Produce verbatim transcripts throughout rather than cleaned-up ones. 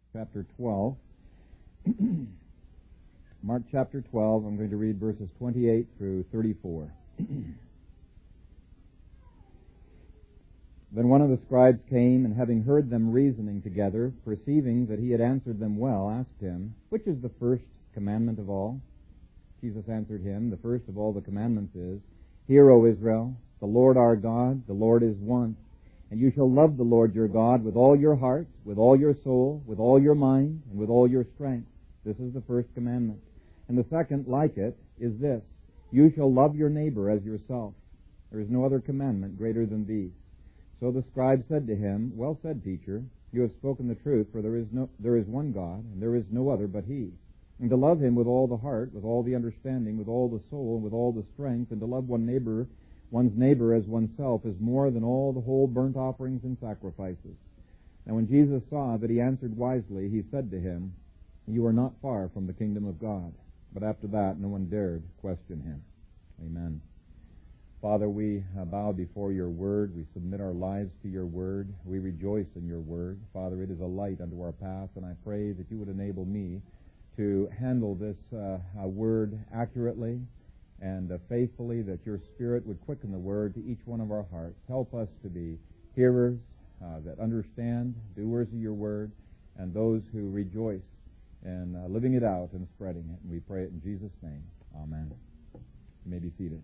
chapter twelve. Mark chapter twelve, I'm going to read verses twenty-eight through thirty-four. Then one of the scribes came, and having heard them reasoning together, perceiving that he had answered them well, asked him, "Which is the first commandment of all?" Jesus answered him, "The first of all the commandments is, Hear, O Israel, the Lord our God, the Lord is one. And you shall love the Lord your God with all your heart, with all your soul, with all your mind, and with all your strength. This is the first commandment. And the second, like it, is this, You shall love your neighbor as yourself. There is no other commandment greater than these." So the scribe said to him, "Well said, teacher, you have spoken the truth, for there is no there is one God, and there is no other but He. And to love Him with all the heart, with all the understanding, with all the soul, and with all the strength, and to love one neighbor, one's neighbor as oneself, is more than all the whole burnt offerings and sacrifices." And when Jesus saw that he answered wisely, he said to him, "You are not far from the kingdom of God." But after that, no one dared question him. Amen. Father, we bow before your word. We submit our lives to your word. We rejoice in your word. Father, it is a light unto our path, and I pray that you would enable me to handle this uh, uh, word accurately and uh, faithfully, that your Spirit would quicken the word to each one of our hearts. Help us to be hearers uh, that understand, doers of your word, and those who rejoice in uh, living it out and spreading it. And we pray it in Jesus' name. Amen. You may be seated.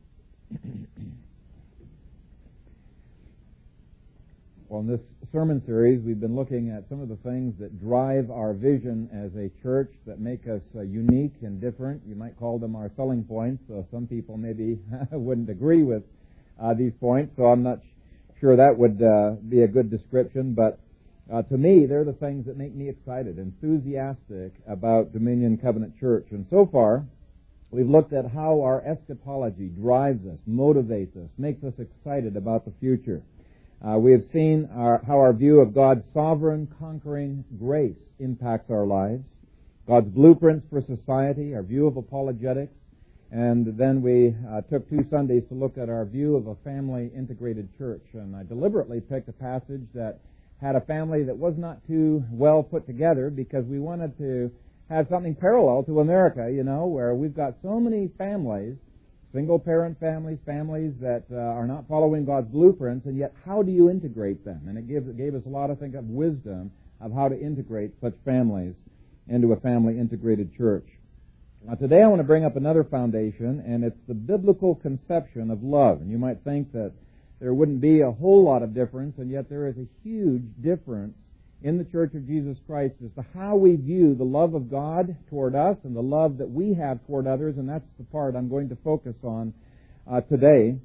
Well, in this sermon series, we've been looking at some of the things that drive our vision as a church, that make us uh, unique and different. You might call them our selling points. So some people maybe wouldn't agree with uh, these points, so I'm not sure that would uh, be a good description. But uh, to me, they're the things that make me excited, enthusiastic about Dominion Covenant Church. And so far, we've looked at how our eschatology drives us, motivates us, makes us excited about the future. Uh, we have seen our, how our view of God's sovereign, conquering grace impacts our lives, God's blueprints for society, our view of apologetics, and then we uh, took two Sundays to look at our view of a family-integrated church. And I deliberately picked a passage that had a family that was not too well put together, because we wanted to have something parallel to America, you know, where we've got so many families, single-parent families, families that uh, are not following God's blueprints, and yet how do you integrate them? And it gave, it gave us a lot, I think, of wisdom of how to integrate such families into a family-integrated church. Now, today I want to bring up another foundation, and it's the biblical conception of love. And you might think that there wouldn't be a whole lot of difference, and yet there is a huge difference in the Church of Jesus Christ as to how we view the love of God toward us and the love that we have toward others, and that's the part I'm going to focus on uh, today.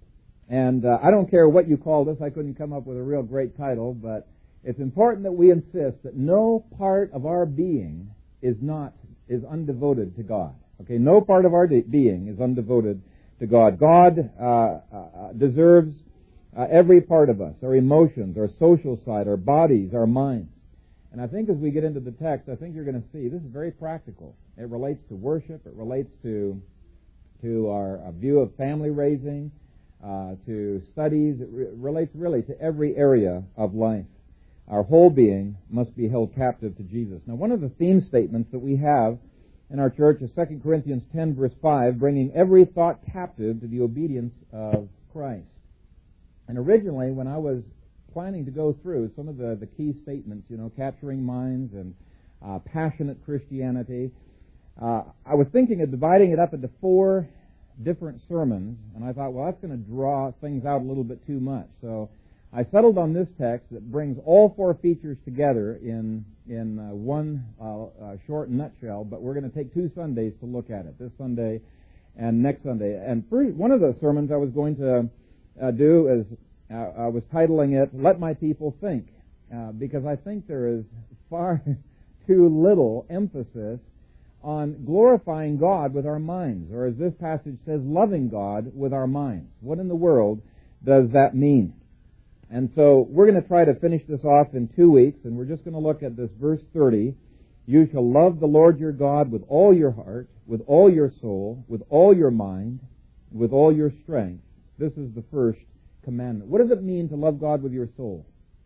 And uh, I don't care what you call this. I couldn't come up with a real great title, but it's important that we insist that no part of our being is not is undevoted to God. Okay, no part of our de- being is undevoted to God. God uh, uh, deserves Uh, every part of us, our emotions, our social side, our bodies, our minds. And I think as we get into the text, I think you're going to see this is very practical. It relates to worship. It relates to to our, our view of family raising, uh, to studies. It re- relates really to every area of life. Our whole being must be held captive to Jesus. Now, one of the theme statements that we have in our church is Second Corinthians ten, verse five, bringing every thought captive to the obedience of Christ. And originally, when I was planning to go through some of the, the key statements, you know, capturing minds and uh, passionate Christianity, uh, I was thinking of dividing it up into four different sermons, and I thought, well, that's going to draw things out a little bit too much. So I settled on this text that brings all four features together in in uh, one uh, uh, short nutshell, but we're going to take two Sundays to look at it, this Sunday and next Sunday. And first, one of the sermons I was going to Uh, do is, uh, I was titling it, Let My People Think, uh, because I think there is far too little emphasis on glorifying God with our minds, or as this passage says, loving God with our minds. What in the world does that mean? And so we're going to try to finish this off in two weeks, and we're just going to look at this verse thirty. You shall love the Lord your God with all your heart, with all your soul, with all your mind, with all your strength. This is the first commandment. What does it mean to love God with your soul?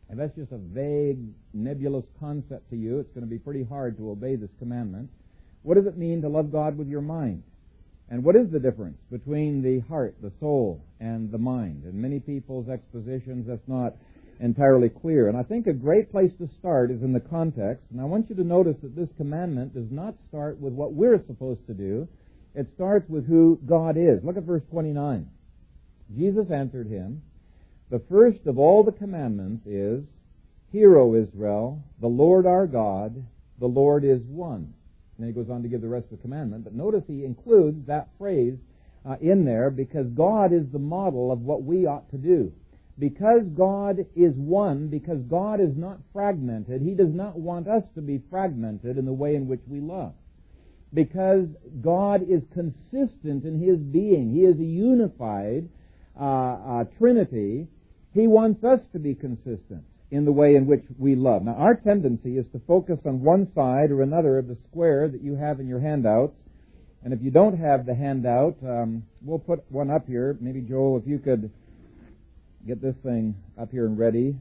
If that's just a vague, nebulous concept to you, it's going to be pretty hard to obey this commandment. What does it mean to love God with your mind? And what is the difference between the heart, the soul, and the mind? In many people's expositions, that's not entirely clear. And I think a great place to start is in the context. And I want you to notice that this commandment does not start with what we're supposed to do. It starts with who God is. Look at verse twenty-nine. Jesus answered him, "The first of all the commandments is, Hear, O Israel, the Lord our God, the Lord is one." And then he goes on to give the rest of the commandment. But notice he includes that phrase uh, in there because God is the model of what we ought to do. Because God is one, because God is not fragmented, He does not want us to be fragmented in the way in which we love. Because God is consistent in His being, He is a unified uh, uh, Trinity, He wants us to be consistent in the way in which we love. Now, our tendency is to focus on one side or another of the square that you have in your handouts. And if you don't have the handout, um, we'll put one up here. Maybe, Joel, if you could get this thing up here and ready.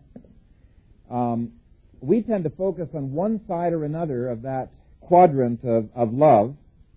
Um, we tend to focus on one side or another of that quadrant of, of love.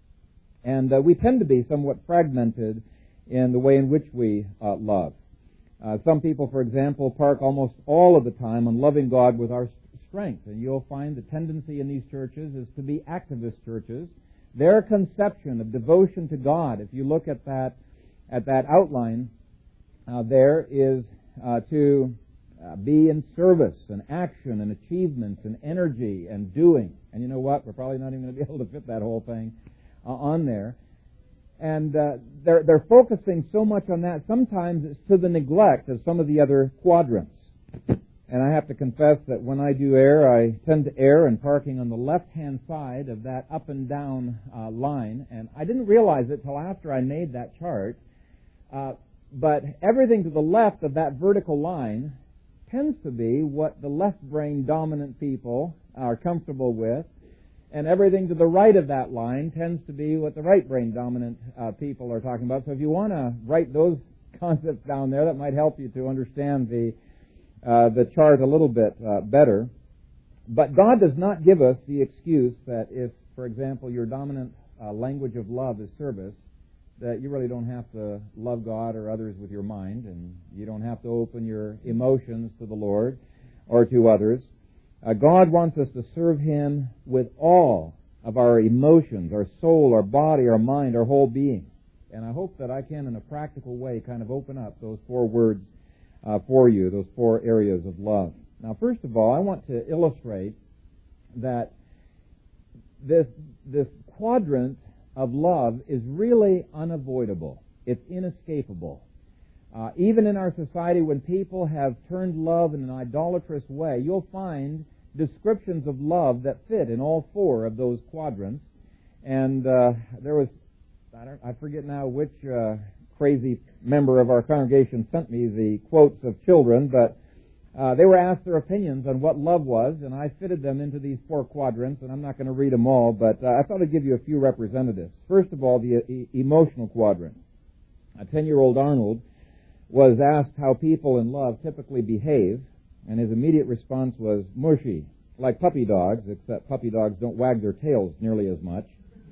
And uh, we tend to be somewhat fragmented in the way in which we uh, love. Uh, some people, for example, park almost all of the time on loving God with our strength. And you'll find the tendency in these churches is to be activist churches. Their conception of devotion to God, if you look at that at that outline, uh, there is uh, to uh, be in service and action and achievements and energy and doing. And you know what? We're probably not even going to be able to fit that whole thing uh, on there. And uh, they're, they're focusing so much on that, sometimes it's to the neglect of some of the other quadrants. And I have to confess that when I do err, I tend to err in parking on the left-hand side of that up and down uh, line. And I didn't realize it till after I made that chart. Uh, but everything to the left of that vertical line tends to be what the left-brain dominant people are comfortable with. And everything to the right of that line tends to be what the right brain dominant uh, people are talking about. So if you want to write those concepts down there, that might help you to understand the uh, the chart a little bit uh, better. But God does not give us the excuse that if, for example, your dominant uh, language of love is service, that you really don't have to love God or others with your mind, and you don't have to open your emotions to the Lord or to others. Uh, God wants us to serve Him with all of our emotions, our soul, our body, our mind, our whole being. And I hope that I can, in a practical way, kind of open up those four words uh, for you, those four areas of love. Now, first of all, I want to illustrate that this, this quadrant of love is really unavoidable. It's inescapable. Uh, even in our society, when people have turned love in an idolatrous way, you'll find descriptions of love that fit in all four of those quadrants. And uh, there was, I, don't, I forget now which uh, crazy member of our congregation sent me the quotes of children, but uh, they were asked their opinions on what love was, and I fitted them into these four quadrants, and I'm not going to read them all, but uh, I thought I'd give you a few representatives. First of all, the e- emotional quadrant. A ten-year-old Arnold was asked how people in love typically behave, and his immediate response was mushy, like puppy dogs, except puppy dogs don't wag their tails nearly as much.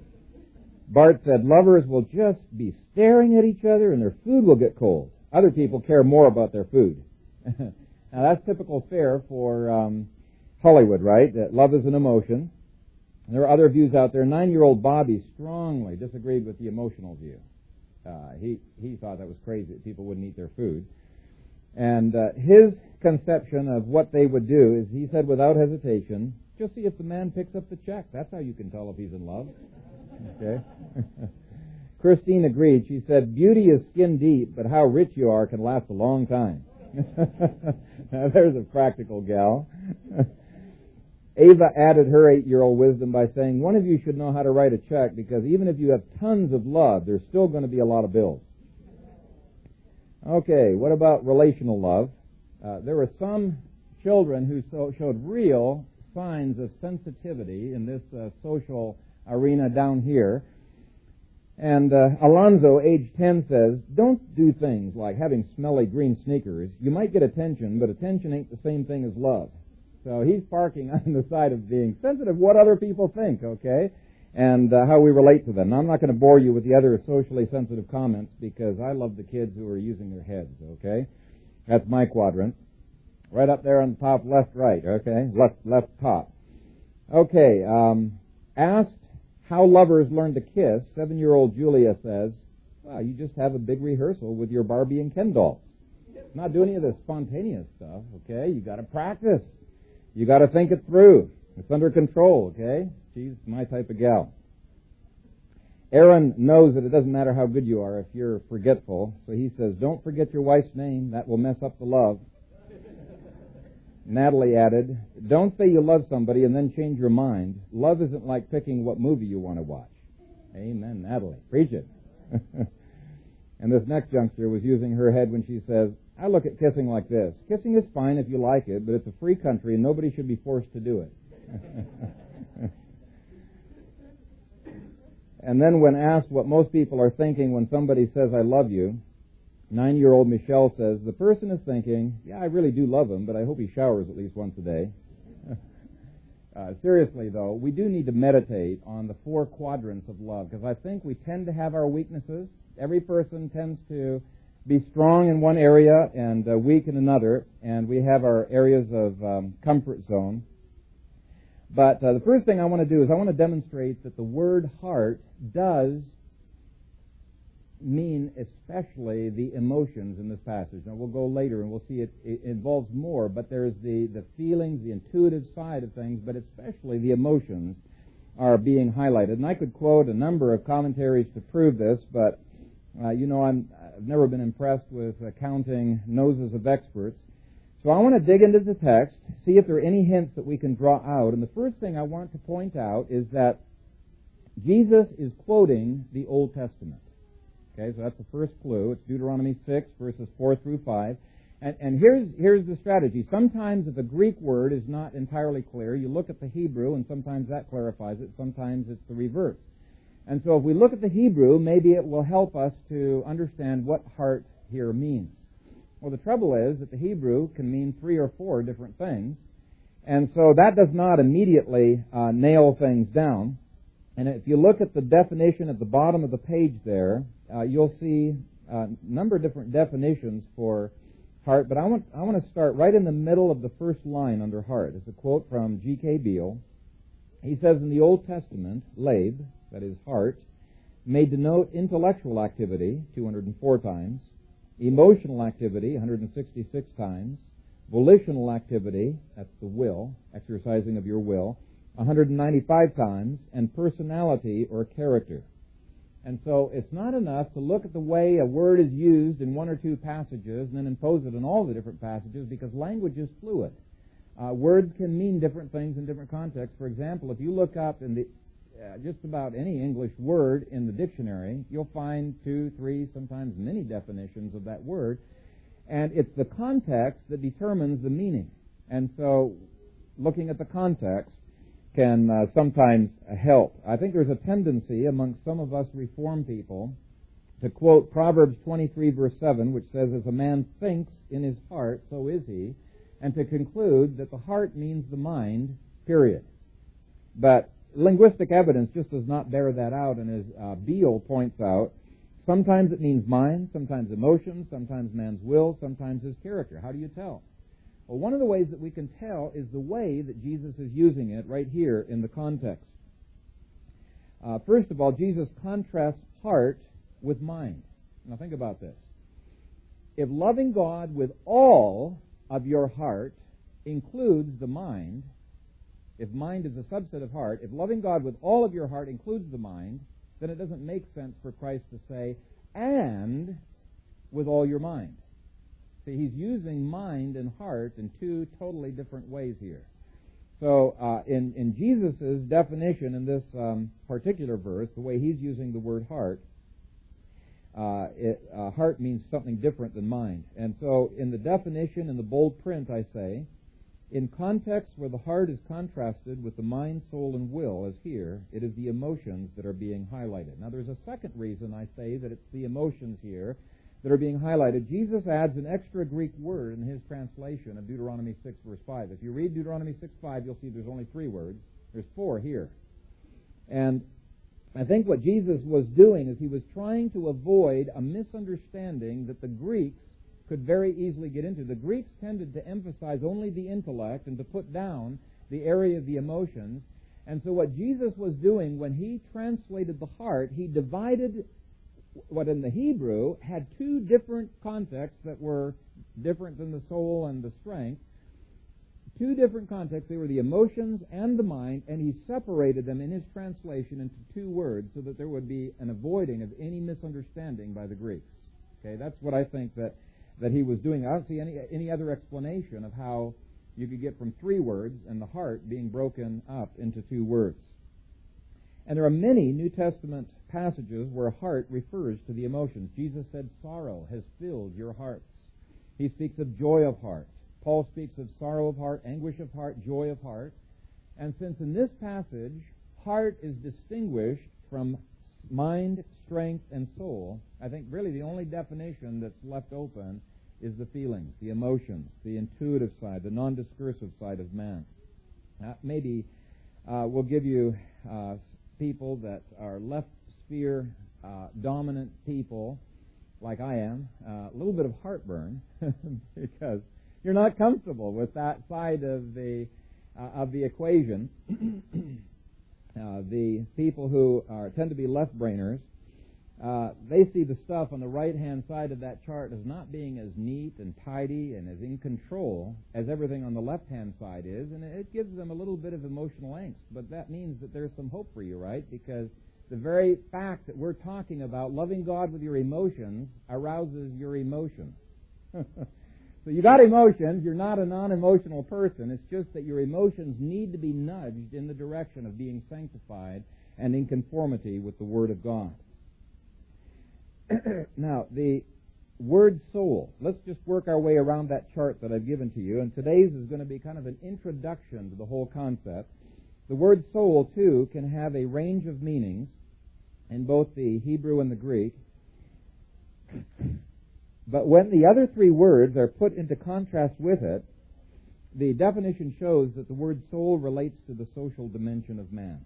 Bart said lovers will just be staring at each other and their food will get cold. Other people care more about their food. Now that's typical fare for um, Hollywood, right? That love is an emotion. And there are other views out there. Nine-year-old Bobby strongly disagreed with the emotional view. Uh, he, he thought that was crazy, that people wouldn't eat their food. And uh, his conception of what they would do is, he said without hesitation, just see if the man picks up the check. That's how you can tell if he's in love. Okay. Christine agreed. She said, beauty is skin deep, but how rich you are can last a long time. Now, there's a practical gal. Ava added her eight-year-old wisdom by saying, one of you should know how to write a check because even if you have tons of love, there's still going to be a lot of bills. Okay, what about relational love? Uh, there were some children who so, showed real signs of sensitivity in this uh, social arena down here. And uh, Alonzo, age ten, says, don't do things like having smelly green sneakers. You might get attention, but attention ain't the same thing as love. So he's parking on the side of being sensitive what other people think, okay, and uh, how we relate to them. Now, I'm not going to bore you with the other socially sensitive comments because I love the kids who are using their heads, okay? That's my quadrant. Right up there on the top, left, right, okay? Left, left, top. Okay, um, asked how lovers learn to kiss, seven-year-old Julia says, well, you just have a big rehearsal with your Barbie and Ken dolls. Not do any of this spontaneous stuff, okay? You got to practice. You got to think it through. It's under control, okay? She's my type of gal. Aaron knows that it doesn't matter how good you are if you're forgetful, so he says, don't forget your wife's name. That will mess up the love. Natalie added, don't say you love somebody and then change your mind. Love isn't like picking what movie you want to watch. Amen, Natalie. Preach it. And this next youngster was using her head when she says, I look at kissing like this. Kissing is fine if you like it, but it's a free country and nobody should be forced to do it. And then when asked what most people are thinking when somebody says, I love you, nine-year-old Michelle says, the person is thinking, yeah, I really do love him, but I hope he showers at least once a day. uh, seriously, though, we do need to meditate on the four quadrants of love, because I think we tend to have our weaknesses. Every person tends to be strong in one area and uh, weak in another, and we have our areas of um, comfort zone. But uh, the first thing I want to do is I want to demonstrate that the word heart does mean especially the emotions in this passage. Now, we'll go later and we'll see it, it involves more, but there's the, the feelings, the intuitive side of things, but especially the emotions are being highlighted. And I could quote a number of commentaries to prove this, but, uh, you know, I'm, I've never been impressed with uh, counting noses of experts. So I want to dig into the text, see if there are any hints that we can draw out. And the first thing I want to point out is that Jesus is quoting the Old Testament. Okay, so that's the first clue. It's Deuteronomy six, verses four through five. And, and here's, here's the strategy. Sometimes if a Greek word is not entirely clear, you look at the Hebrew, and sometimes that clarifies it. Sometimes it's the reverse. And so if we look at the Hebrew, maybe it will help us to understand what heart here means. Well, the trouble is that the Hebrew can mean three or four different things, and so that does not immediately uh, nail things down. And if you look at the definition at the bottom of the page there, uh, you'll see a number of different definitions for heart, but I want I want to start right in the middle of the first line under heart. It's a quote from G K Beale. He says, in the Old Testament, leib, that is heart, may denote intellectual activity, two hundred four times, emotional activity, one hundred sixty-six times, volitional activity, that's the will, exercising of your will, one hundred ninety-five times, and personality or character. And so it's not enough to look at the way a word is used in one or two passages and then impose it in all the different passages, because language is fluid. Uh, words can mean different things in different contexts. For example, if you look up in the Uh, just about any English word in the dictionary, you'll find two, three, sometimes many definitions of that word, and it's the context that determines the meaning. And so looking at the context can uh, sometimes help. I think there's a tendency amongst some of us Reformed people to quote Proverbs twenty-three, verse seven, which says, as a man thinks in his heart, so is he, and to conclude that the heart means the mind, period. But linguistic evidence just does not bear that out, and as uh, Beale points out, sometimes it means mind, sometimes emotions, sometimes man's will, sometimes his character. How do you tell? Well, one of the ways that we can tell is the way that Jesus is using it right here in the context. Uh, first of all, Jesus contrasts heart with mind. Now think about this. If loving God with all of your heart includes the mind, if mind is a subset of heart, if loving God with all of your heart includes the mind, then it doesn't make sense for Christ to say, and with all your mind. See, he's using mind and heart in two totally different ways here. So uh, in, in Jesus' definition in this um, particular verse, the way he's using the word heart, uh, it, uh, heart means something different than mind. And so in the definition, in the bold print, I say, In contexts where the heart is contrasted with the mind, soul, and will, as here, it is the emotions that are being highlighted. Now, there's a second reason I say that it's the emotions here that are being highlighted. Jesus adds an extra Greek word in his translation of Deuteronomy six, verse five. If you read Deuteronomy six, five, you'll see there's only three words. There's four here. And I think what Jesus was doing is he was trying to avoid a misunderstanding that the Greeks could very easily get into. The Greeks tended to emphasize only the intellect and to put down the area of the emotions. And so what Jesus was doing when he translated the heart, he divided what in the Hebrew had two different contexts that were different than the soul and the strength. Two different contexts. They were the emotions and the mind, and he separated them in his translation into two words so that there would be an avoiding of any misunderstanding by the Greeks. Okay, that's what I think that that he was doing. I don't see any any other explanation of how you could get from three words and the heart being broken up into two words. And there are many New Testament passages where heart refers to the emotions. Jesus said, sorrow has filled your hearts. He speaks of joy of heart. Paul speaks of sorrow of heart, anguish of heart, joy of heart. And since in this passage, heart is distinguished from mind, strength, and soul, I think really the only definition that's left open is the feelings, the emotions, the intuitive side, the non-discursive side of man. Uh, maybe uh, we'll give you uh, people that are left sphere uh, dominant people, like I am, uh, a little bit of heartburn because you're not comfortable with that side of the uh, of the equation. uh, the people who are tend to be left-brainers, uh, they see the stuff on the right-hand side of that chart as not being as neat and tidy and as in control as everything on the left-hand side is, and it gives them a little bit of emotional angst. But that means that there's some hope for you, right? Because the very fact that we're talking about loving God with your emotions arouses your emotions. So you got emotions. You're not a non-emotional person. It's just that your emotions need to be nudged in the direction of being sanctified and in conformity with the Word of God. Now, the word soul. Let's just work our way around that chart that I've given to you. And today's is going to be kind of an introduction to the whole concept. The word soul, too, can have a range of meanings in both the Hebrew and the Greek. But when the other three words are put into contrast with it, the definition shows that the word soul relates to the social dimension of man.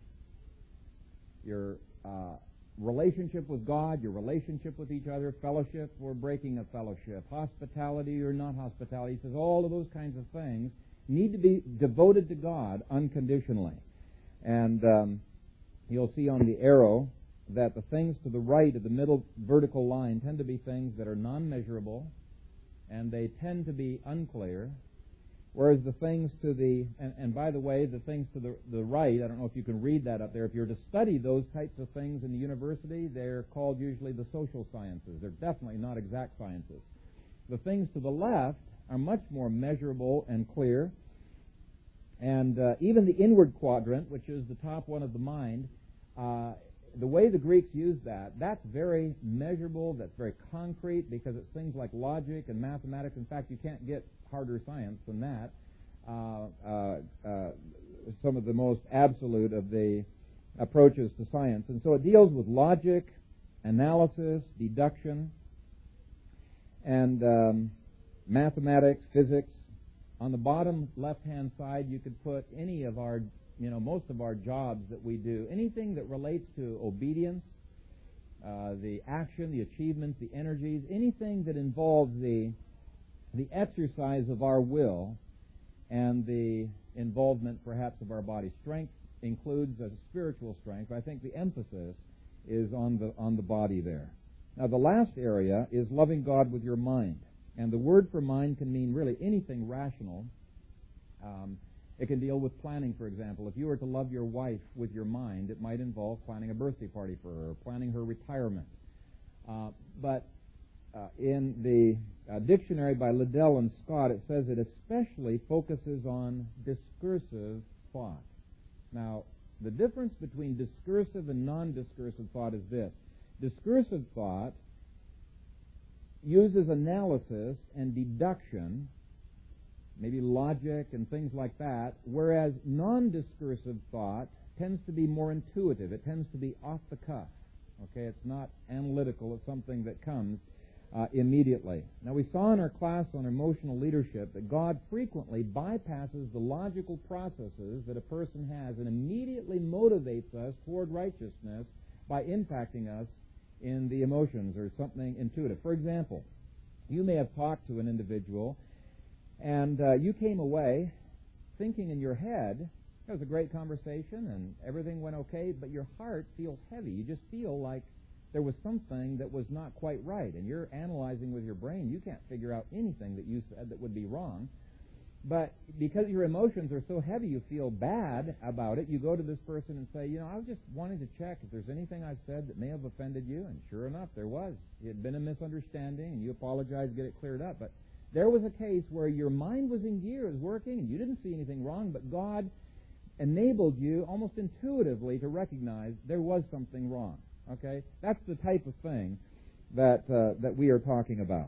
Your uh, relationship with God, your relationship with each other, fellowship or breaking of fellowship, hospitality or not hospitality. He says all of those kinds of things need to be devoted to God unconditionally. And um, you'll see on the arrow that the things to the right of the middle vertical line tend to be things that are non-measurable, and they tend to be unclear, whereas the things to the, and, and by the way, the things to the, the right, I don't know if you can read that up there, if you're to study those types of things in the university, they're called usually the social sciences. They're definitely not exact sciences. The things to the left are much more measurable and clear, and uh, even the inward quadrant, which is the top one of the mind, uh, the way the Greeks use that, that's very measurable, that's very concrete, because it's things like logic and mathematics. In fact, you can't get harder science than that. Uh, uh, uh, some of the most absolute of the approaches to science. And so it deals with logic, analysis, deduction, and um, mathematics, physics. On the bottom left-hand side, you could put any of our You know, most of our jobs that we do, anything that relates to obedience, uh, the action, the achievements, the energies, anything that involves the the exercise of our will and the involvement, perhaps, of our body. Strength includes a spiritual strength. I think the emphasis is on the on the body there. Now, the last area is loving God with your mind, and the word for mind can mean really anything rational. Um, It can deal with planning, for example. If you were to love your wife with your mind, it might involve planning a birthday party for her, planning her retirement. Uh, but uh, in the uh, dictionary by Liddell and Scott, it says it especially focuses on discursive thought. Now, the difference between discursive and non-discursive thought is this. Discursive thought uses analysis and deduction maybe logic and things like that, whereas non-discursive thought tends to be more intuitive. It tends to be off the cuff. Okay, it's not analytical. It's something that comes uh, immediately. Now, we saw in our class on emotional leadership that God frequently bypasses the logical processes that a person has and immediately motivates us toward righteousness by impacting us in the emotions or something intuitive. For example, you may have talked to an individual and uh, you came away thinking in your head, it was a great conversation and everything went okay, but your heart feels heavy. You just feel like there was something that was not quite right, and you're analyzing with your brain. You can't figure out anything that you said that would be wrong. But because your emotions are so heavy, you feel bad about it, you go to this person and say, you know, I was just wanting to check if there's anything I've said that may have offended you, and sure enough, there was. It had been a misunderstanding, and you apologized, get it cleared up. But there was a case where your mind was in gear, it was working, and you didn't see anything wrong, but God enabled you almost intuitively to recognize there was something wrong. Okay? That's the type of thing that uh, that we are talking about.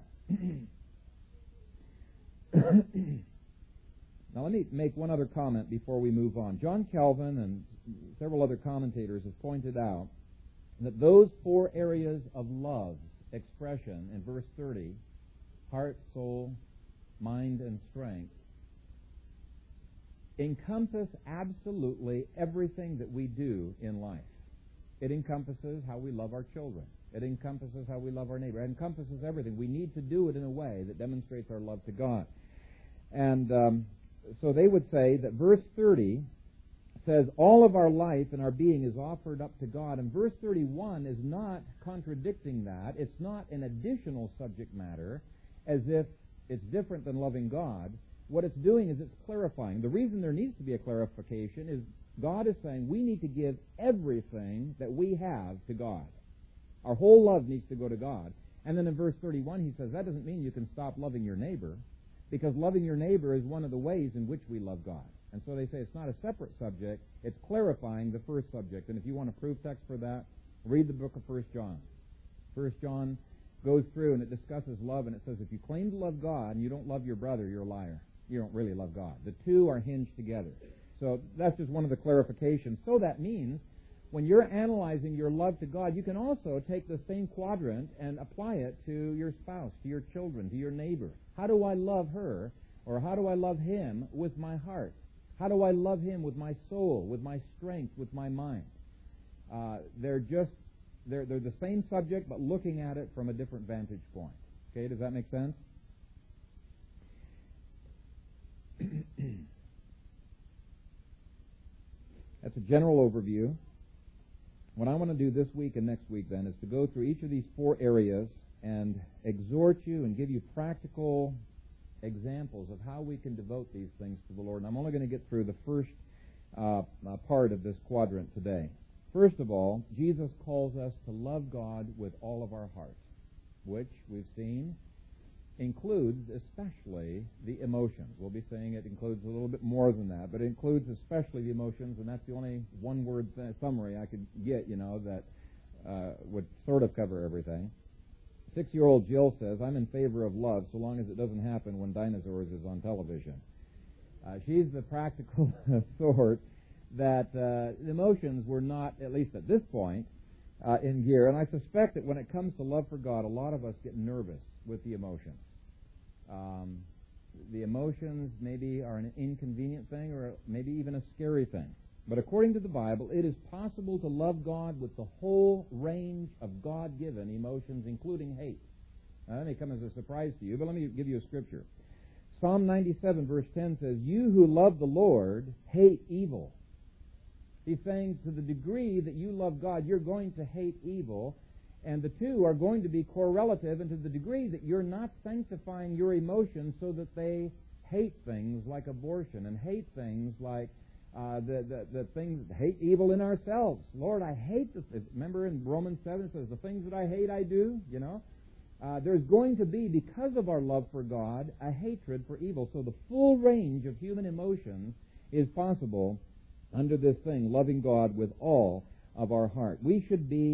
Now let me make one other comment before we move on. John Calvin and several other commentators have pointed out that those four areas of love expression in verse thirty, heart, soul, mind, and strength, encompass absolutely everything that we do in life. It encompasses how we love our children. It encompasses how we love our neighbor. It encompasses everything. We need to do it in a way that demonstrates our love to God. And um, so they would say that verse thirty says all of our life and our being is offered up to God. And verse thirty-one is not contradicting that. It's not an additional subject matter as if it's different than loving God. What it's doing is it's clarifying. The reason there needs to be a clarification is God is saying we need to give everything that we have to God. Our whole love needs to go to God. And then in verse thirty-one he says that doesn't mean you can stop loving your neighbor, because loving your neighbor is one of the ways in which we love God. And so they say it's not a separate subject, it's clarifying the first subject. And if you want a proof text for that, read the book of First John. First John goes through and it discusses love, and it says if you claim to love God and you don't love your brother, you're a liar. You don't really love God. The two are hinged together. So that's just one of the clarifications. So that means when you're analyzing your love to God, you can also take the same quadrant and apply it to your spouse, to your children, to your neighbor. How do I love her, or how do I love him with my heart? How do I love him with my soul, with my strength, with my mind? Uh, they're just, they're, they're the same subject, but looking at it from a different vantage point. Okay, does that make sense? That's a general overview. What I want to do this week and next week then is to go through each of these four areas and exhort you and give you practical examples of how we can devote these things to the Lord. And I'm only going to get through the first uh, uh, part of this quadrant today. First of all, Jesus calls us to love God with all of our heart, which we've seen includes especially the emotions. We'll be saying it includes a little bit more than that, but it includes especially the emotions, and that's the only one-word th- summary I could get, you know, that uh, would sort of cover everything. Six-year-old Jill says, I'm in favor of love so long as it doesn't happen when Dinosaurs is on television. Uh, she's the practical sort that uh, the emotions were not, at least at this point, uh, in gear. And I suspect that when it comes to love for God, a lot of us get nervous with the emotions. Um, the emotions maybe are an inconvenient thing or maybe even a scary thing. But according to the Bible, it is possible to love God with the whole range of God-given emotions, including hate. Now, that may come as a surprise to you, but let me give you a scripture. Psalm ninety-seven, verse ten says, you who love the Lord hate evil. He's saying to the degree that you love God, you're going to hate evil. And the two are going to be correlative, and to the degree that you're not sanctifying your emotions so that they hate things like abortion and hate things like uh, the, the, the things, hate evil in ourselves. Lord, I hate this. Remember in Romans seven it says, the things that I hate I do, you know. Uh, there's going to be, because of our love for God, a hatred for evil. So the full range of human emotions is possible under this thing, loving God with all of our heart. We should be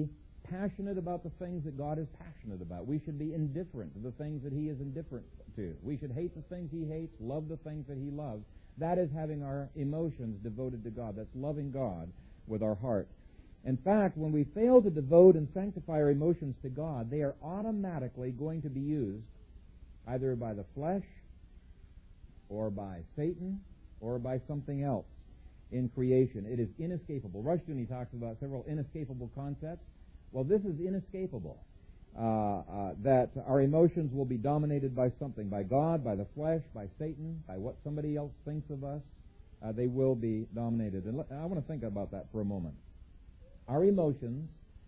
passionate about the things that God is passionate about. We should be indifferent to the things that He is indifferent to. We should hate the things He hates, love the things that He loves. That is having our emotions devoted to God. That's loving God with our heart. In fact, when we fail to devote and sanctify our emotions to God, they are automatically going to be used either by the flesh or by Satan or by something else in creation. It is inescapable. Rushdoony talks about several inescapable concepts. Well, this is inescapable, uh, uh, that our emotions will be dominated by something, by God, by the flesh, by Satan, by what somebody else thinks of us. Uh, they will be dominated. And I want to think about that for a moment. Our emotions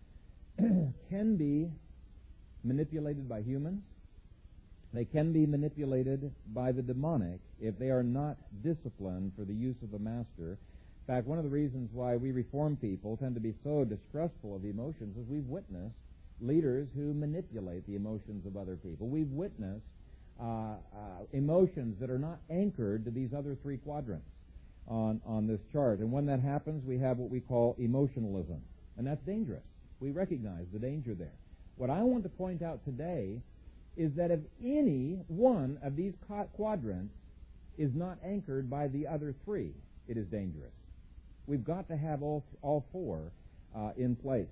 can be manipulated by humans. They can be manipulated by the demonic if they are not disciplined for the use of the master. In fact, one of the reasons why we Reformed people tend to be so distrustful of emotions is we've witnessed leaders who manipulate the emotions of other people. We've witnessed uh, uh, emotions that are not anchored to these other three quadrants on, on this chart. And when that happens, we have what we call emotionalism. And that's dangerous. We recognize the danger there. What I want to point out today is that if any one of these quadrants is not anchored by the other three, it is dangerous. We've got to have all, all four uh, in place.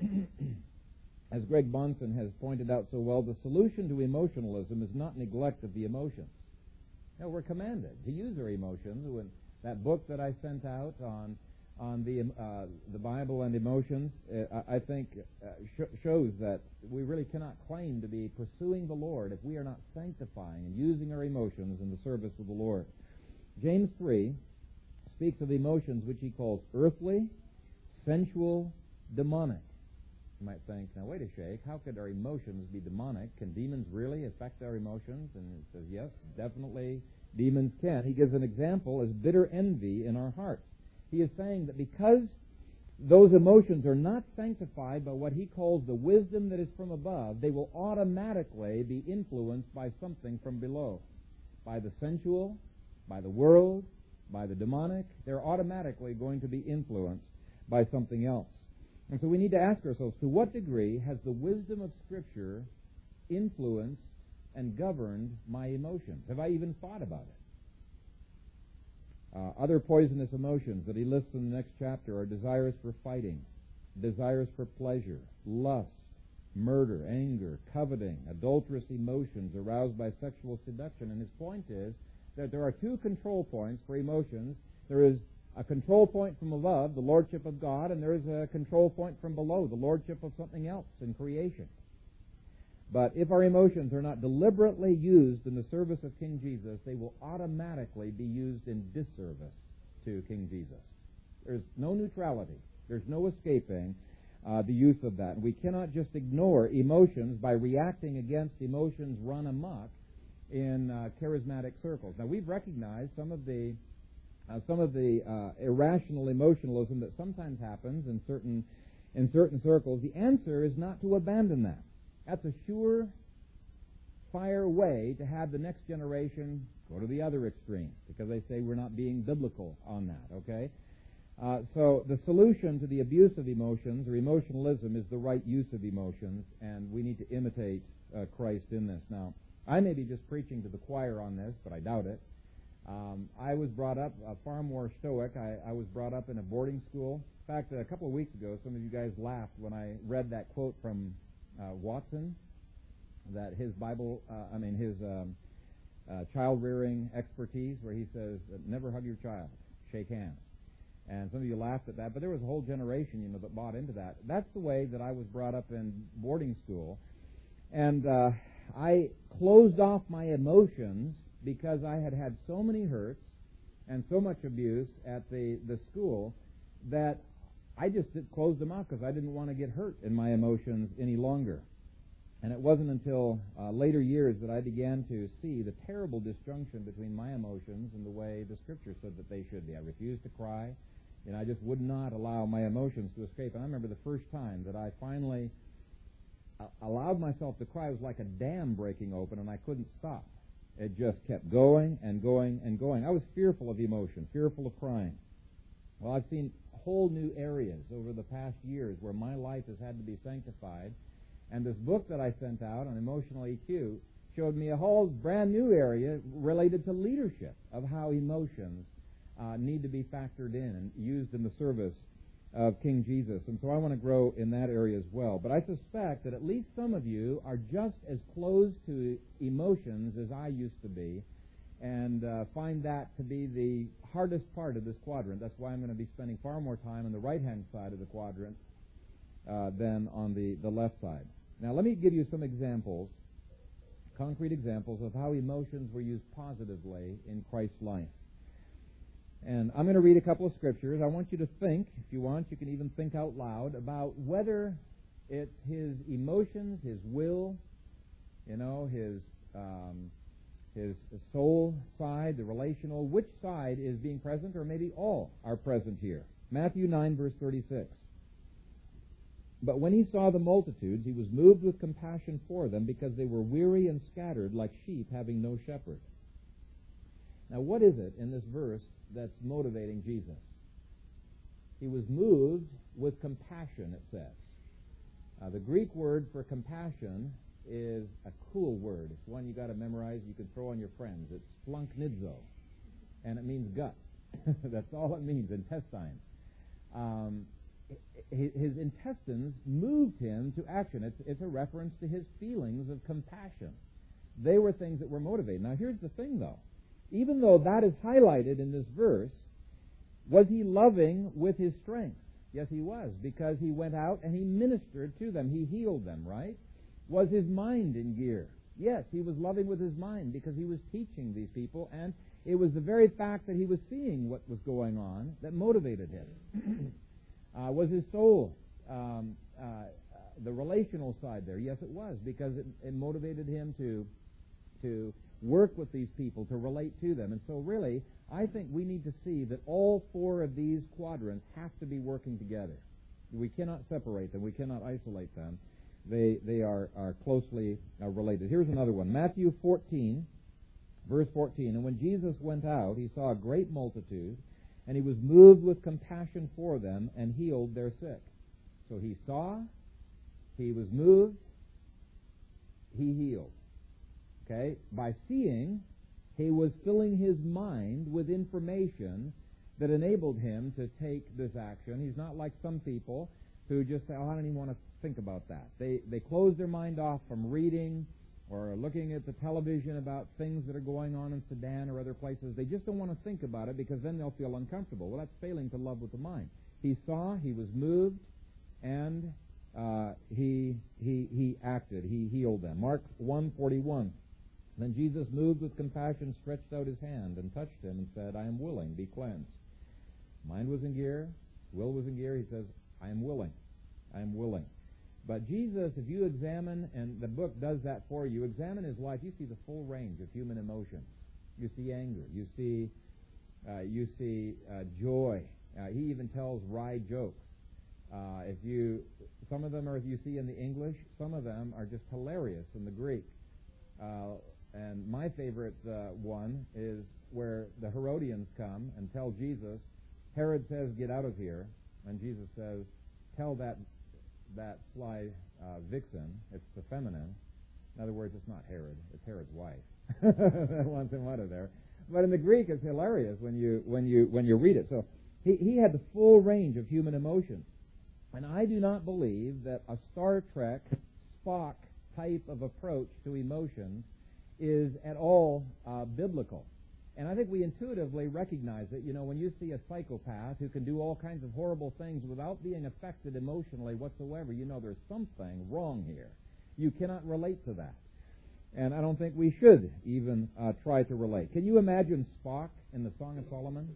As Greg Bonson has pointed out so well, the solution to emotionalism is not neglect of the emotions. No, we're commanded to use our emotions. When that book that I sent out on on the uh, the Bible and emotions, uh, I think uh, sh- shows that we really cannot claim to be pursuing the Lord if we are not sanctifying and using our emotions in the service of the Lord. James three speaks of emotions which he calls earthly, sensual, demonic. You might think, now wait a shake, how could our emotions be demonic? Can demons really affect our emotions? And it says, yes, definitely demons can. He gives an example as bitter envy in our hearts. He is saying that because those emotions are not sanctified by what he calls the wisdom that is from above, they will automatically be influenced by something from below. By the sensual, by the world, by the demonic. They're automatically going to be influenced by something else. And so we need to ask ourselves, to what degree has the wisdom of Scripture influenced and governed my emotions? Have I even thought about it? Uh, other poisonous emotions that he lists in the next chapter are desires for fighting, desires for pleasure, lust, murder, anger, coveting, adulterous emotions aroused by sexual seduction. And his point is that there are two control points for emotions. There is a control point from above, the lordship of God, and there is a control point from below, the lordship of something else in creation. But if our emotions are not deliberately used in the service of King Jesus, they will automatically be used in disservice to King Jesus. There's no neutrality. There's no escaping uh, the use of that. And we cannot just ignore emotions by reacting against emotions run amok in uh, charismatic circles. Now, we've recognized some of the uh, some of the uh, irrational emotionalism that sometimes happens in certain in certain circles. The answer is not to abandon that. That's a sure fire way to have the next generation go to the other extreme, because they say we're not being biblical on that, okay? Uh, so the solution to the abuse of emotions, or emotionalism, is the right use of emotions, and we need to imitate uh, Christ in this. Now, I may be just preaching to the choir on this, but I doubt it. Um, I was brought up uh, far more stoic. I, I was brought up in a boarding school. In fact, a couple of weeks ago, some of you guys laughed when I read that quote from Uh, Watson, that his Bible, uh, I mean his um, uh, child-rearing expertise, where he says, never hug your child, shake hands. And some of you laughed at that, but there was a whole generation, you know, that bought into that. That's the way that I was brought up in boarding school. And uh, I closed off my emotions because I had had so many hurts and so much abuse at the, the school that I just closed them out because I didn't want to get hurt in my emotions any longer. And it wasn't until uh, later years that I began to see the terrible disjunction between my emotions and the way the Scripture said that they should be. I refused to cry, and I just would not allow my emotions to escape. And I remember the first time that I finally uh, allowed myself to cry. It was like a dam breaking open, and I couldn't stop. It just kept going and going and going. I was fearful of emotion, fearful of crying. Well, I've seen whole new areas over the past years where my life has had to be sanctified, and this book that I sent out on emotional E Q showed me a whole brand new area related to leadership, of how emotions uh, need to be factored in and used in the service of King Jesus. And so I want to grow in that area as well. But I suspect that at least some of you are just as close to emotions as I used to be, and uh, find that to be the hardest part of this quadrant. That's why I'm going to be spending far more time on the right-hand side of the quadrant uh, than on the, the left side. Now, let me give you some examples, concrete examples of how emotions were used positively in Christ's life. And I'm going to read a couple of scriptures. I want you to think, if you want, you can even think out loud about whether it's his emotions, his will, you know, his um, his soul side, the relational, which side is being present, or maybe all are present here. Matthew nine, verse thirty-six. But when he saw the multitudes, he was moved with compassion for them, because they were weary and scattered like sheep having no shepherd. Now, what is it in this verse that's motivating Jesus? He was moved with compassion, it says. Uh, the Greek word for compassion is a cool word. It's one you got to memorize. You can throw on your friends. It's splunknidzo, and it means gut. That's all it means, intestine. Um, his intestines moved him to action. It's, it's a reference to his feelings of compassion. They were things that were motivated. Now, here's the thing, though. Even though that is highlighted in this verse, was he loving with his strength? Yes, he was, because he went out and he ministered to them. He healed them, right? Was his mind in gear? Yes, he was loving with his mind because he was teaching these people, and it was the very fact that he was seeing what was going on that motivated him. uh, was his soul um, uh, uh, the relational side there? Yes, it was, because it, it motivated him to to work with these people, to relate to them. And so really, I think we need to see that all four of these quadrants have to be working together. We cannot separate them. We cannot isolate them. They they are, are closely uh, related. Here's another one. Matthew fourteen, verse fourteen. And when Jesus went out, he saw a great multitude, and he was moved with compassion for them, and healed their sick. So he saw, he was moved, he healed. Okay? By seeing, he was filling his mind with information that enabled him to take this action. He's not like some people who just say, oh, I don't even want to think about that. They they close their mind off from reading or looking at the television about things that are going on in Sudan or other places. They just don't want to think about it, because then they'll feel uncomfortable. Well, that's failing to love with the mind. He saw, he was moved, and uh, he he he acted. He healed them. Mark one forty-one. Then Jesus, moved with compassion, stretched out his hand and touched him and said, I am willing, be cleansed. Mind was in gear, will was in gear. He says, I am willing. I am willing. But Jesus, if you examine, and the book does that for you, examine his life, you see the full range of human emotions. You see anger. You see uh, you see uh, joy. Uh, he even tells wry jokes. Uh, if you, some of them are, if you see in the English, some of them are just hilarious in the Greek. Uh, and my favorite uh, one is where the Herodians come and tell Jesus, Herod says, get out of here. And Jesus says, tell that that sly uh, vixen, it's the feminine. In other words, it's not Herod, it's Herod's wife. That wants him out of there. But in the Greek, it's hilarious when you when you when you read it. So he he had the full range of human emotions, and I do not believe that a Star Trek Spock type of approach to emotions is at all uh, biblical. And I think we intuitively recognize it. You know, when you see a psychopath who can do all kinds of horrible things without being affected emotionally whatsoever, you know there's something wrong here. You cannot relate to that. And I don't think we should even uh, try to relate. Can you imagine Spock in the Song of Solomon?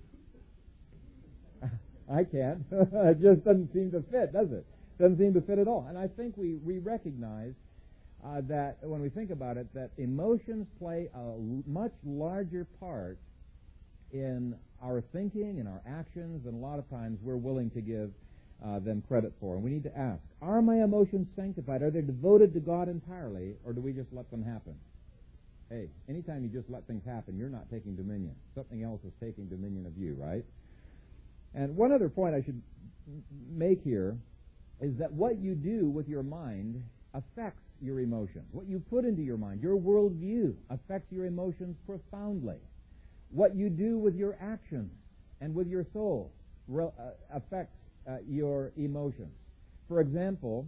I can't. It just doesn't seem to fit, does it? Doesn't seem to fit at all. And I think we, we recognize Uh, that when we think about it, that emotions play a l- much larger part in our thinking and our actions than a lot of times we're willing to give uh, them credit for. And we need to ask, are my emotions sanctified? Are they devoted to God entirely, or do we just let them happen? Hey, anytime you just let things happen, you're not taking dominion. Something else is taking dominion of you, right? And one other point I should make here is that what you do with your mind affects your emotions. What you put into your mind, your worldview, affects your emotions profoundly. What you do with your actions and with your soul re- uh, affects uh, your emotions. For example,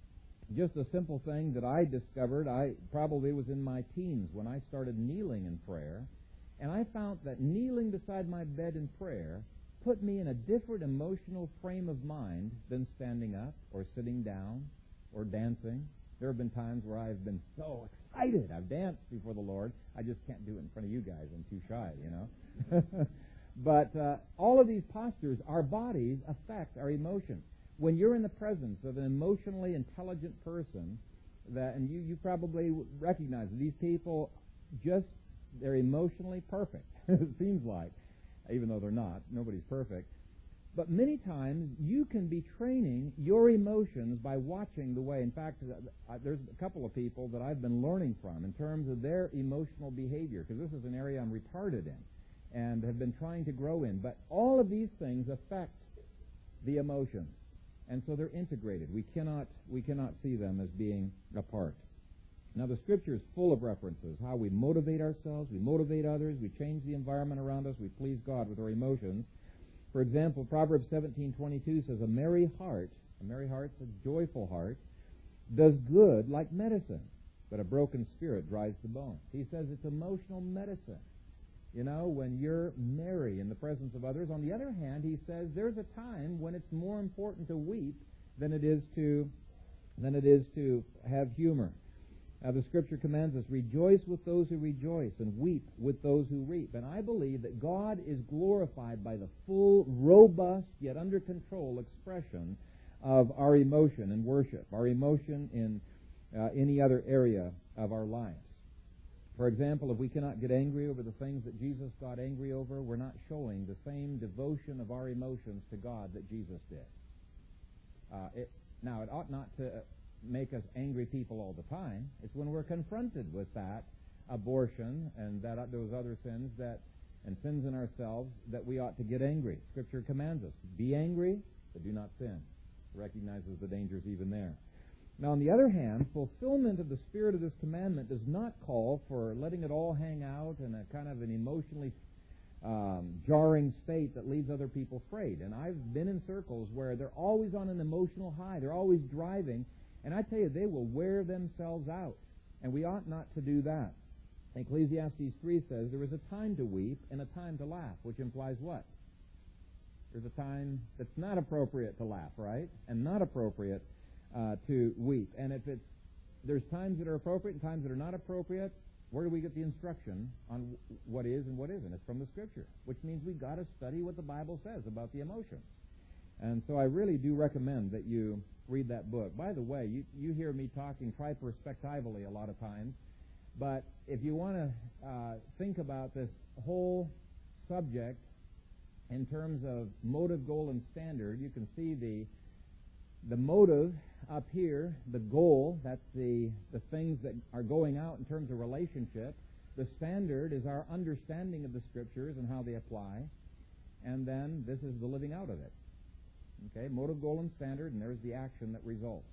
just a simple thing that I discovered, I probably was in my teens when I started kneeling in prayer, and I found that kneeling beside my bed in prayer put me in a different emotional frame of mind than standing up or sitting down or dancing. There have been times where I've been so excited. I've danced before the Lord. I just can't do it in front of you guys. I'm too shy, you know. But uh, all of these postures, our bodies affect our emotions. When you're in the presence of an emotionally intelligent person, that, and you, you probably recognize that these people just, they're emotionally perfect, it seems like, even though they're not. Nobody's perfect. But many times you can be training your emotions by watching the way. In fact, there's a couple of people that I've been learning from in terms of their emotional behavior, because this is an area I'm retarded in and have been trying to grow in. But all of these things affect the emotions, and so they're integrated. We cannot we cannot see them as being apart. Now, the Scripture is full of references, how we motivate ourselves, we motivate others, we change the environment around us, we please God with our emotions. For example, Proverbs seventeen twenty-two says, a merry heart, a merry heart's a joyful heart, does good like medicine, but a broken spirit dries the bones. He says it's emotional medicine. You know, when you're merry in the presence of others. On the other hand, he says there's a time when it's more important to weep than it is to than it is to have humor. Now, the Scripture commands us, rejoice with those who rejoice and weep with those who weep. And I believe that God is glorified by the full, robust, yet under control expression of our emotion in worship, our emotion in uh, any other area of our lives. For example, if we cannot get angry over the things that Jesus got angry over, we're not showing the same devotion of our emotions to God that Jesus did. Uh, it, now, it ought not to make us angry people all the time. It's when we're confronted with that abortion and that uh, those other sins that and sins in ourselves that we ought to get angry. Scripture commands us, be angry, but do not sin. It recognizes the dangers even there. Now, on the other hand, fulfillment of the spirit of this commandment does not call for letting it all hang out in a kind of an emotionally um, jarring state that leaves other people frayed. And I've been in circles where they're always on an emotional high. They're always driving. And I tell you, they will wear themselves out. And we ought not to do that. Ecclesiastes three says there is a time to weep and a time to laugh, which implies what? There's a time that's not appropriate to laugh, right? And not appropriate uh, to weep. And if it's there's times that are appropriate and times that are not appropriate, where do we get the instruction on what is and what isn't? It's from the Scripture, which means we've got to study what the Bible says about the emotions. And so I really do recommend that you read that book. By the way, you, you hear me talking triperspectively a lot of times, but if you want to uh, think about this whole subject in terms of motive, goal, and standard, you can see the the motive up here, the goal, that's the, the things that are going out in terms of relationship. The standard is our understanding of the Scriptures and how they apply, and then this is the living out of it. Okay, motive, goal, and standard, and there's the action that results.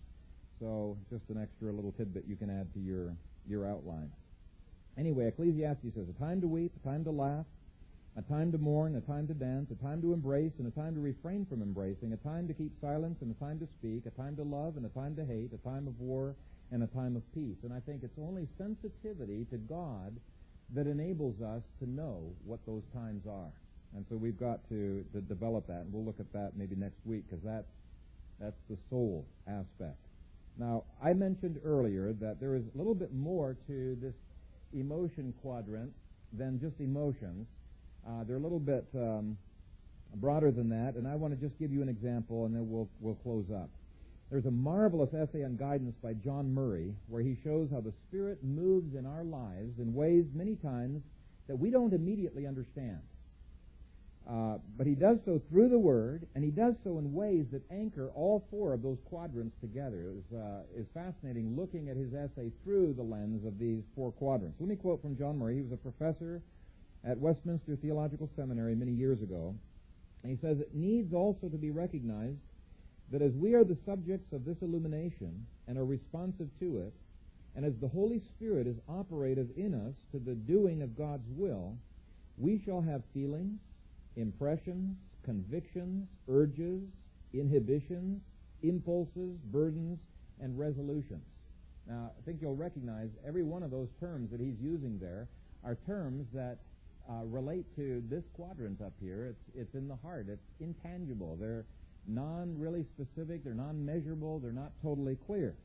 So just an extra little tidbit you can add to your, your outline. Anyway, Ecclesiastes says, a time to weep, a time to laugh, a time to mourn, a time to dance, a time to embrace, and a time to refrain from embracing, a time to keep silence, and a time to speak, a time to love, and a time to hate, a time of war, and a time of peace. And I think it's only sensitivity to God that enables us to know what those times are. And so we've got to, to develop that, and we'll look at that maybe next week, because that's, that's the soul aspect. Now, I mentioned earlier that there is a little bit more to this emotion quadrant than just emotions. Uh, they're a little bit um, broader than that, and I want to just give you an example, and then we'll we'll close up. There's a marvelous essay on guidance by John Murray, where he shows how the Spirit moves in our lives in ways many times that we don't immediately understand. Uh, but he does so through the Word, and he does so in ways that anchor all four of those quadrants together. It was, uh, is fascinating looking at his essay through the lens of these four quadrants. Let me quote from John Murray. He was a professor at Westminster Theological Seminary many years ago, And he says it needs also to be recognized that as we are the subjects of this illumination and are responsive to it, and as the Holy Spirit is operative in us to the doing of God's will, we shall have feelings, impressions, convictions, urges, inhibitions, impulses, burdens, and resolutions. Now, I think you'll recognize every one of those terms that he's using there are terms that uh, relate to this quadrant up here. It's, it's in the heart. It's intangible. They're non-really specific. They're non-measurable. They're not totally clear.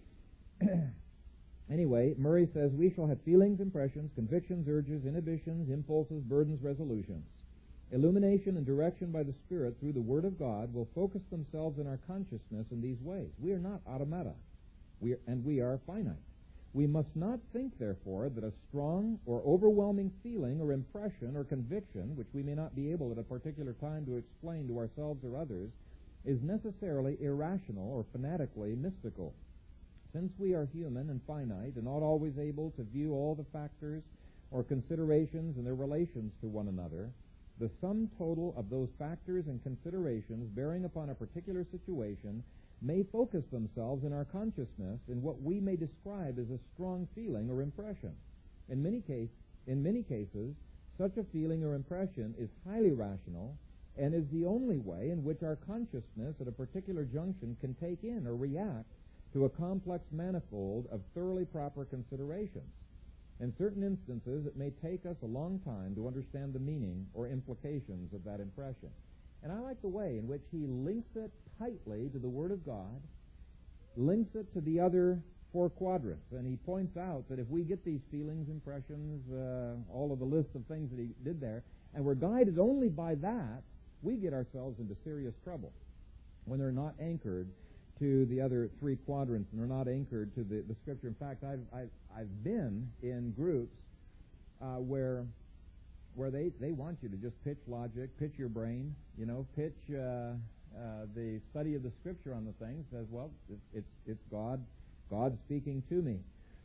Anyway, Murray says, we shall have feelings, impressions, convictions, urges, inhibitions, impulses, burdens, resolutions. Illumination and direction by the Spirit through the Word of God will focus themselves in our consciousness in these ways. We are not automata, we are, and we are finite. We must not think, therefore, that a strong or overwhelming feeling or impression or conviction, which we may not be able at a particular time to explain to ourselves or others, is necessarily irrational or fanatically mystical. Since we are human and finite and not always able to view all the factors or considerations and their relations to one another, the sum total of those factors and considerations bearing upon a particular situation may focus themselves in our consciousness in what we may describe as a strong feeling or impression. In many, case, in many cases, such a feeling or impression is highly rational and is the only way in which our consciousness at a particular junction can take in or react to a complex manifold of thoroughly proper considerations. In certain instances, it may take us a long time to understand the meaning or implications of that impression. And I like the way in which he links it tightly to the Word of God, links it to the other four quadrants. And he points out that if we get these feelings, impressions, uh, all of the list of things that he did there, and we're guided only by that, we get ourselves into serious trouble when they're not anchored to the other three quadrants and they're not anchored to the, the Scripture. In fact, I've, I've, I've been in groups uh, where where they, they want you to just pitch logic, pitch your brain, you know, pitch uh, uh, the study of the Scripture on the thing. Says, well, it's, it's, it's God, God speaking to me.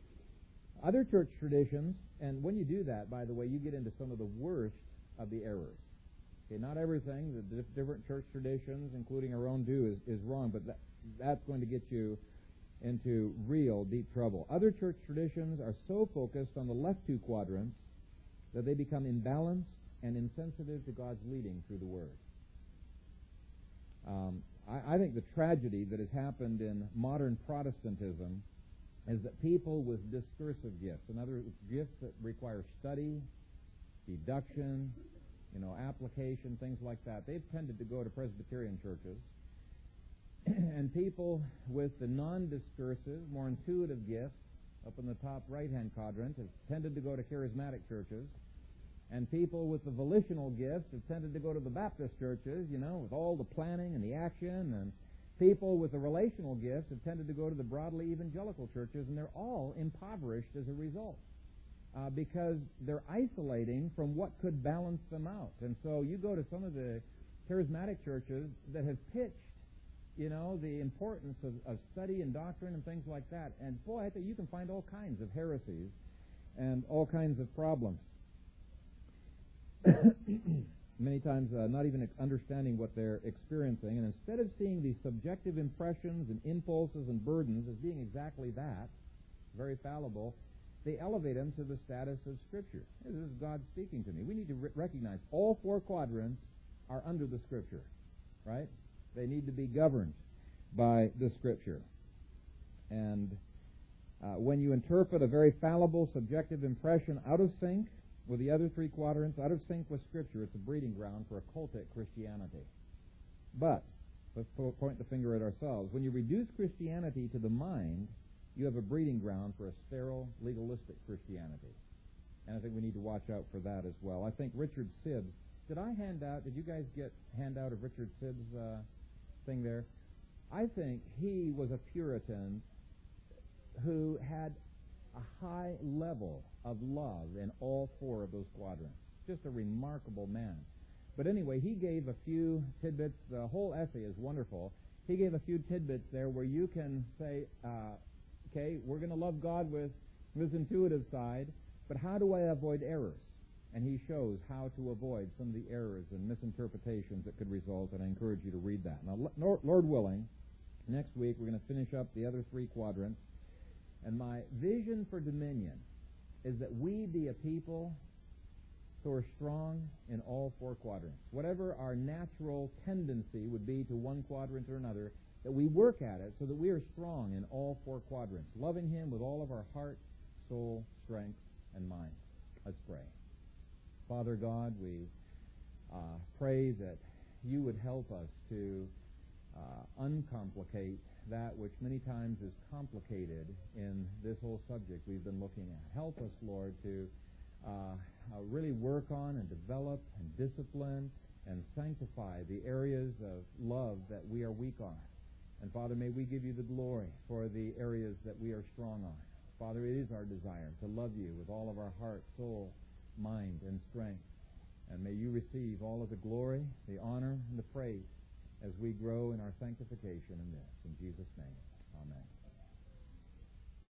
Other church traditions, and when you do that, by the way, you get into some of the worst of the errors. Okay, not everything, the different church traditions, including our own, do is, is wrong, but that, that's going to get you into real deep trouble. Other church traditions are so focused on the left two quadrants that they become imbalanced and insensitive to God's leading through the Word. Um, I, I think the tragedy that has happened in modern Protestantism is that people with discursive gifts, in other words, gifts that require study, deduction, you know, application, things like that, they've tended to go to Presbyterian churches. And people with the non-discursive, more intuitive gifts, up in the top right-hand quadrant, have tended to go to charismatic churches. And people with the volitional gifts have tended to go to the Baptist churches, you know, with all the planning and the action. And people with the relational gifts have tended to go to the broadly evangelical churches, and they're all impoverished as a result. Uh, because they're isolating from what could balance them out. And so you go to some of the charismatic churches that have pitched, you know, the importance of, of study and doctrine and things like that. And boy, I think you can find all kinds of heresies and all kinds of problems. Many times uh, not even understanding what they're experiencing. And instead of seeing these subjective impressions and impulses and burdens as being exactly that, very fallible, they elevate them to the status of Scripture. This is God speaking to me. We need to re- recognize all four quadrants are under the Scripture, right? They need to be governed by the Scripture. And uh, when you interpret a very fallible, subjective impression out of sync with the other three quadrants, out of sync with Scripture, it's a breeding ground for occultic Christianity. But, let's po- point the finger at ourselves. When you reduce Christianity to the mind, you have a breeding ground for a sterile, legalistic Christianity. And I think we need to watch out for that as well. I think Richard Sibbes, did I hand out, did you guys get handout of Richard Sibbes' uh, thing there? I think he was a Puritan who had a high level of love in all four of those quadrants. Just a remarkable man. But anyway, he gave a few tidbits. The whole essay is wonderful. He gave a few tidbits there where you can say, uh, okay, we're going to love God with his intuitive side, but how do I avoid errors? and he shows how to avoid some of the errors and misinterpretations that could result, and I encourage you to read that. Now, Lord willing, next week we're going to finish up the other three quadrants, and my vision for Dominion is that we be a people who are strong in all four quadrants. Whatever our natural tendency would be to one quadrant or another, that we work at it so that we are strong in all four quadrants, loving Him with all of our heart, soul, strength, and mind. Let's pray. Father God, we uh, pray that you would help us to uh, uncomplicate that which many times is complicated in this whole subject we've been looking at. Help us, Lord, to uh, uh, really work on and develop and discipline and sanctify the areas of love that we are weak on. And Father, may we give you the glory for the areas that we are strong on. Father, it is our desire to love you with all of our heart, soul, mind, and strength. And may you receive all of the glory, the honor, and the praise as we grow in our sanctification in this. In Jesus' name, amen.